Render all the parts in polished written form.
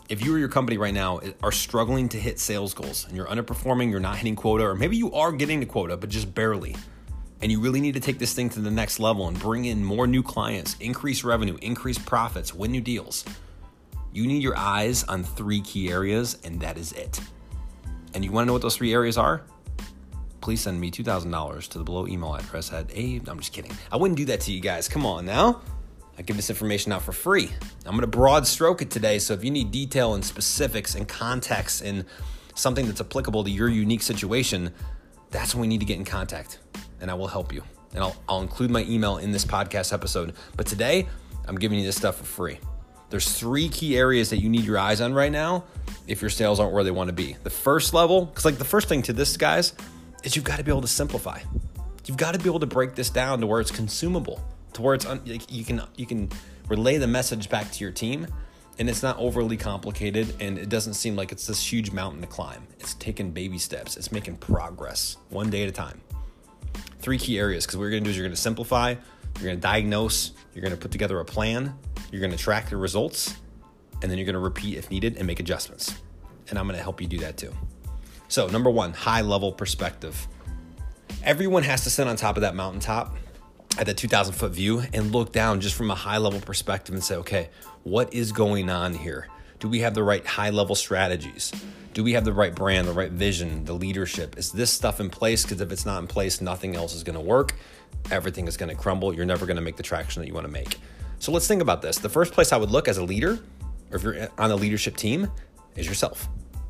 If you or your company right now are struggling to hit sales goals and you're underperforming, you're not hitting quota, or maybe you are getting to quota, but just barely, and you really need to take this thing to the next level and bring in more new clients, increase revenue, increase profits, win new deals, you need your eyes on 3 key areas, and that is it. And you want to know what those 3 areas are? Please send me $2,000 to the below email address at I'm just kidding. I wouldn't do that to you guys. Come on now. I give this information out for free. I'm going to broad stroke it today. So if you need detail and specifics and context and something that's applicable to your unique situation, that's when we need to get in contact, and I will help you. And I'll include my email in this podcast episode. But today, I'm giving you this stuff for free. There's 3 key areas that you need your eyes on right now if your sales aren't where they want to be. The first level, because the first thing to this, guys, is you've got to be able to simplify. You've got to be able to break this down to where it's consumable, to where it's you can relay the message back to your team, and it's not overly complicated, and it doesn't seem like it's this huge mountain to climb. It's taking baby steps. It's making progress one day at a time. 3 key areas, because what you're going to do is you're going to simplify, you're going to diagnose, you're going to put together a plan, you're going to track the results, and then you're going to repeat if needed and make adjustments. And I'm going to help you do that too. So number 1, high level perspective. Everyone has to sit on top of that mountaintop at the 2,000 foot view and look down just from a high level perspective and say, okay, what is going on here? Do we have the right high level strategies? Do we have the right brand, the right vision, the leadership? Is this stuff in place? Because if it's not in place, nothing else is going to work. Everything is going to crumble. You're never going to make the traction that you want to make. So let's think about this. The first place I would look as a leader, or if you're on a leadership team, is yourself.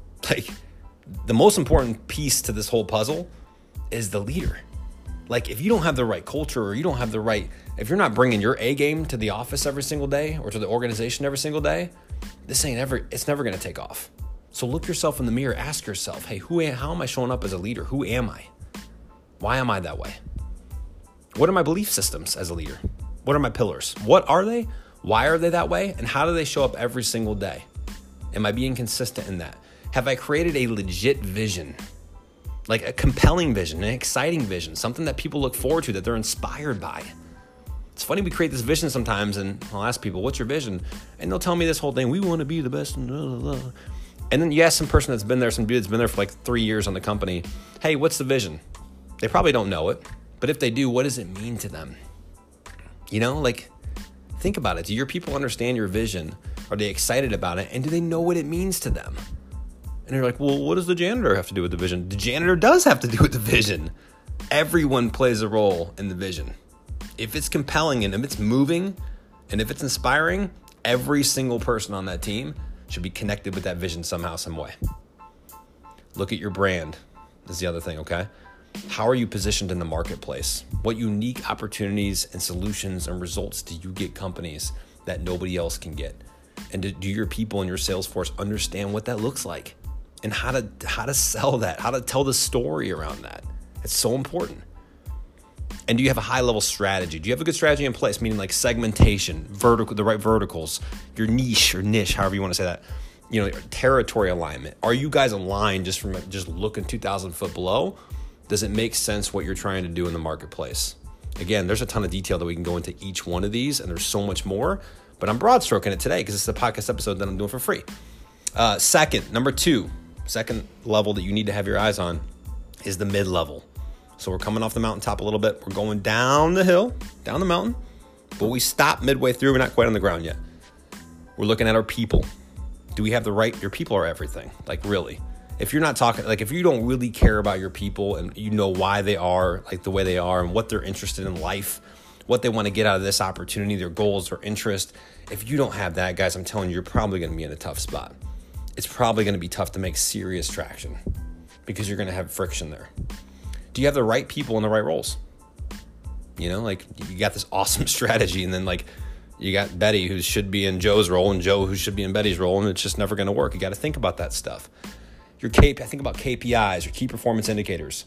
The most important piece to this whole puzzle is the leader. If you don't have the right culture, or if you're not bringing your A game to the office every single day or to the organization every single day, it's never going to take off. So look yourself in the mirror, ask yourself, hey, how am I showing up as a leader? Who am I? Why am I that way? What are my belief systems as a leader? What are my pillars? What are they? Why are they that way? And how do they show up every single day? Am I being consistent in that? Have I created a legit vision? Like a compelling vision, an exciting vision, something that people look forward to, that they're inspired by. It's funny, we create this vision sometimes, and I'll ask people, what's your vision? And they'll tell me this whole thing, we want to be the best, and blah, blah, blah. And then you ask some person that's been there, some dude that's been there for 3 years on the company, hey, what's the vision? They probably don't know it, but if they do, what does it mean to them? Think about it. Do your people understand your vision? Are they excited about it? And do they know what it means to them? And you're like, well, what does the janitor have to do with the vision? The janitor does have to do with the vision. Everyone plays a role in the vision. If it's compelling and if it's moving and if it's inspiring, every single person on that team should be connected with that vision somehow, some way. Look at your brand. This is the other thing, okay? How are you positioned in the marketplace? What unique opportunities and solutions and results do you get companies that nobody else can get? And do your people in your sales force understand what that looks like? And how to sell that, how to tell the story around that. It's so important. And do you have a high level strategy? Do you have a good strategy in place? Meaning segmentation, the right verticals, your niche or niche, however you want to say that, territory alignment. Are you guys aligned just from looking 2,000 foot below? Does it make sense what you're trying to do in the marketplace? Again, there's a ton of detail that we can go into each one of these, and there's so much more, but I'm broad stroking it today because it's a podcast episode that I'm doing for free. Number 2, second level that you need to have your eyes on is the mid-level. So we're coming off the mountaintop a little bit. We're going down the hill, down the mountain, but we stop midway through. We're not quite on the ground yet. We're looking at our people. Do we have your people are everything, really. If you're not talking, if you don't really care about your people and you know why they are the way they are and what they're interested in life, what they want to get out of this opportunity, their goals, their interest, if you don't have that, guys, I'm telling you, you're probably going to be in a tough spot. It's probably going to be tough to make serious traction because you're going to have friction there. Do you have the right people in the right roles? You got this awesome strategy, and then you got Betty who should be in Joe's role and Joe who should be in Betty's role, and it's just never going to work. You got to think about that stuff. Think about KPIs, your key performance indicators.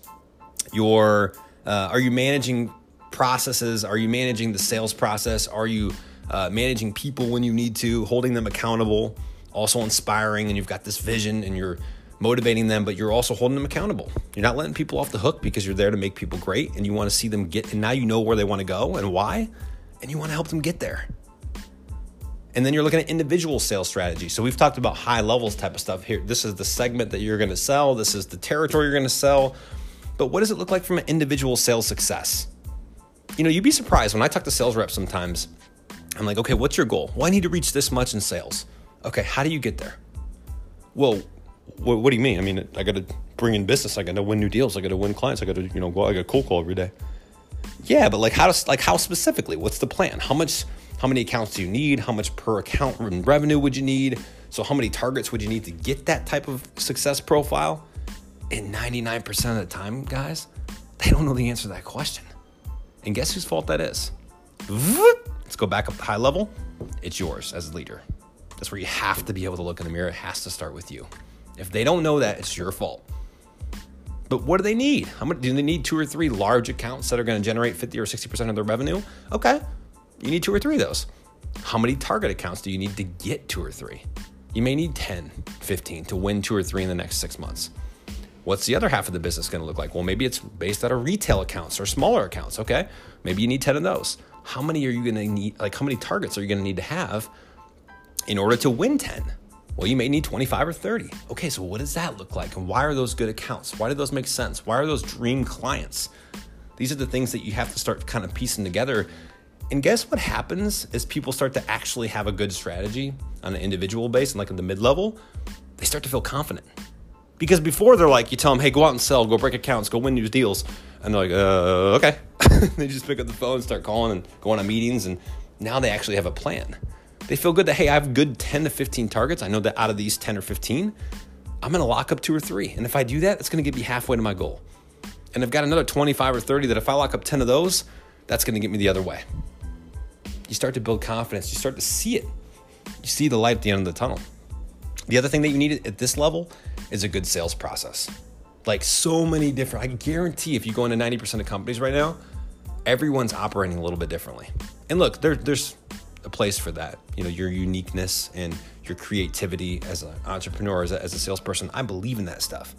Are you managing processes? Are you managing the sales process? Are you managing people when you need to, holding them accountable, also inspiring, and you've got this vision and you're motivating them, but you're also holding them accountable. You're not letting people off the hook because you're there to make people great and you want to see them get, and now you know where they want to go and why, and you want to help them get there. And then you're looking at individual sales strategy. So we've talked about high levels type of stuff here. This is the segment that you're going to sell. This is the territory you're going to sell. But what does it look like from an individual sales success? You'd be surprised when I talk to sales reps sometimes. I'm like, okay, what's your goal? Well, I need to reach this much in sales. Okay, how do you get there? Well, what do you mean? I mean, I got to bring in business. I got to win new deals. I got to win clients. I got to, go. I got to cold call every day. Yeah, but how specifically? What's the plan? How many accounts do you need? How much per account in revenue would you need? So how many targets would you need to get that type of success profile? And 99% of the time, guys, they don't know the answer to that question. And guess whose fault that is? Let's go back up to high level. It's yours as a leader. That's where you have to be able to look in the mirror. It has to start with you. If they don't know that, it's your fault. But what do they need? How much do they need? 2 or 3 large accounts that are going to generate 50 or 60% of their revenue? Okay. You need 2 or 3 of those. How many target accounts do you need to get 2 or 3? You may need 10, 15 to win 2 or 3 in the next 6 months. What's the other half of the business going to look like? Well, maybe it's based out of retail accounts or smaller accounts. Okay. Maybe you need 10 of those. How many are you going to need? How many targets are you going to need to have in order to win 10? Well, you may need 25 or 30. Okay. So what does that look like? And why are those good accounts? Why do those make sense? Why are those dream clients? These are the things that you have to start kind of piecing together. And guess what happens is people start to actually have a good strategy on an individual base and at the mid-level, they start to feel confident. Because before they're like, you tell them, hey, go out and sell, go break accounts, go win new deals. And they're like, okay. They just pick up the phone and start calling and going on meetings. And now they actually have a plan. They feel good that, hey, I have good 10 to 15 targets. I know that out of these 10 or 15, I'm going to lock up 2 or 3. And if I do that, it's going to get me halfway to my goal. And I've got another 25 or 30 that if I lock up 10 of those, that's going to get me the other way. You start to build confidence. You start to see it. You see the light at the end of the tunnel. The other thing that you need at this level is a good sales process. So many different, I guarantee if you go into 90% of companies right now, everyone's operating a little bit differently. And look, there's a place for that. Your uniqueness and your creativity as an entrepreneur, as a salesperson, I believe in that stuff.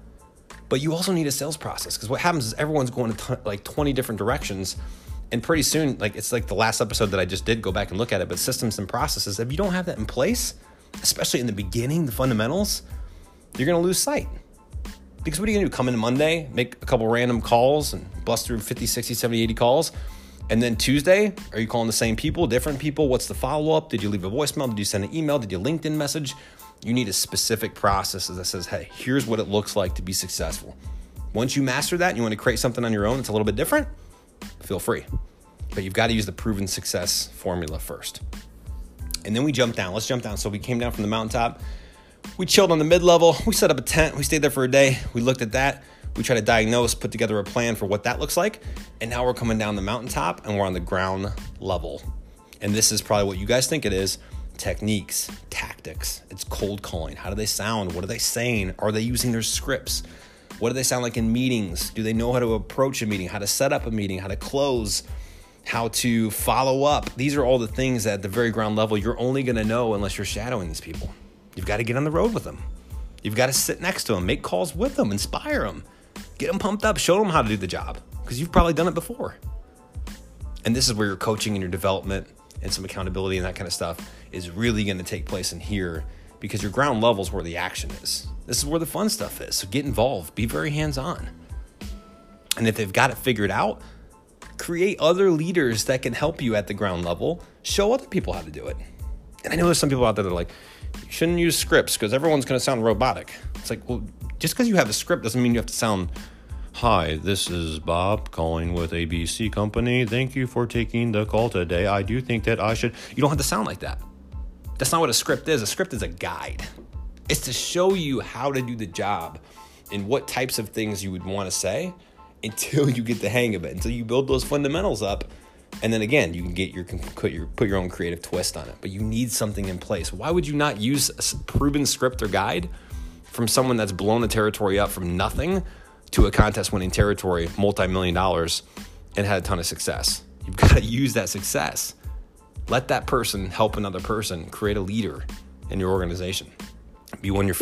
But you also need a sales process because what happens is everyone's going to 20 different directions. And pretty soon, it's like the last episode that I just did, go back and look at it, but systems and processes, if you don't have that in place, especially in the beginning, the fundamentals, you're going to lose sight. Because what are you going to do? Come in Monday, make a couple random calls and bust through 50, 60, 70, 80 calls. And then Tuesday, are you calling the same people, different people? What's the follow-up? Did you leave a voicemail? Did you send an email? Did you LinkedIn message? You need a specific process that says, hey, here's what it looks like to be successful. Once you master that and you want to create something on your own that's a little bit different, feel free. But you've got to use the proven success formula first. And then we jump down. Let's jump down. So we came down from the mountaintop. We chilled on the mid-level. We set up a tent. We stayed there for a day. We looked at that. We tried to diagnose, put together a plan for what that looks like. And now we're coming down the mountaintop and we're on the ground level. And this is probably what you guys think it is. Techniques, tactics. It's cold calling. How do they sound? What are they saying? Are they using their scripts? What do they sound like in meetings? Do they know how to approach a meeting, how to set up a meeting, how to close, how to follow up? These are all the things that at the very ground level, you're only going to know unless you're shadowing these people. You've got to get on the road with them. You've got to sit next to them, make calls with them, inspire them, get them pumped up, show them how to do the job because you've probably done it before. And this is where your coaching and your development and some accountability and that kind of stuff is really going to take place in here because your ground level is where the action is. This is where the fun stuff is. So get involved, be very hands-on. And if they've got it figured out, create other leaders that can help you at the ground level, show other people how to do it. And I know there's some people out there that are like, you shouldn't use scripts because everyone's going to sound robotic. It's like, well, just because you have a script doesn't mean you have to sound, hi, this is Bob calling with ABC Company. Thank you for taking the call today. I do think that I should. You don't have to sound like that. That's not what a script is. A script is a guide. It's to show you how to do the job and what types of things you would want to say until you get the hang of it, until you build those fundamentals up. And then again, you can get put your own creative twist on it, but you need something in place. Why would you not use a proven script or guide from someone that's blown the territory up from nothing to a contest winning territory, multi-million dollars, and had a ton of success? You've got to use that success. Let that person help another person, create a leader in your organization. Be one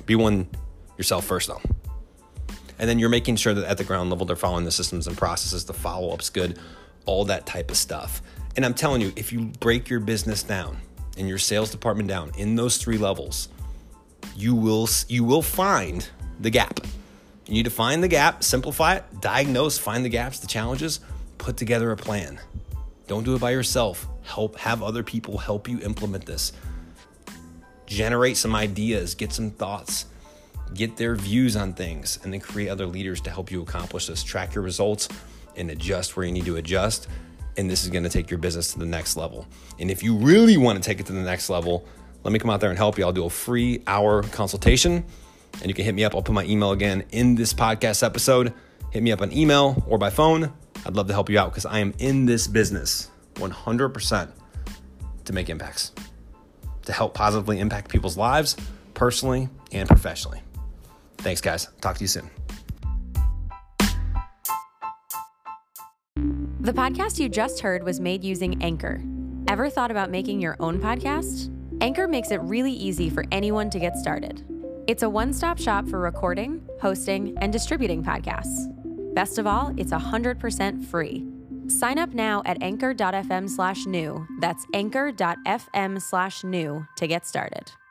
yourself first though. And then you're making sure that at the ground level, they're following the systems and processes, the follow-up's good, all that type of stuff. And I'm telling you, if you break your business down and your sales department down in those 3 levels, you will find the gap. You need to find the gap, simplify it, diagnose, find the gaps, the challenges, put together a plan. Don't do it by yourself. Have other people help you implement this. Generate some ideas, get some thoughts, get their views on things, and then create other leaders to help you accomplish this. Track your results and adjust where you need to adjust. And this is going to take your business to the next level. And if you really want to take it to the next level, let me come out there and help you. I'll do a free hour consultation, and you can hit me up. I'll put my email again in this podcast episode. Hit me up on email or by phone. I'd love to help you out because I am in this business 100% to make impacts, to help positively impact people's lives, personally and professionally. Thanks, guys. Talk to you soon. The podcast you just heard was made using Anchor. Ever thought about making your own podcast? Anchor makes it really easy for anyone to get started. It's a one-stop shop for recording, hosting, and distributing podcasts. Best of all, it's 100% free. Sign up now at anchor.fm/new. That's anchor.fm/new to get started.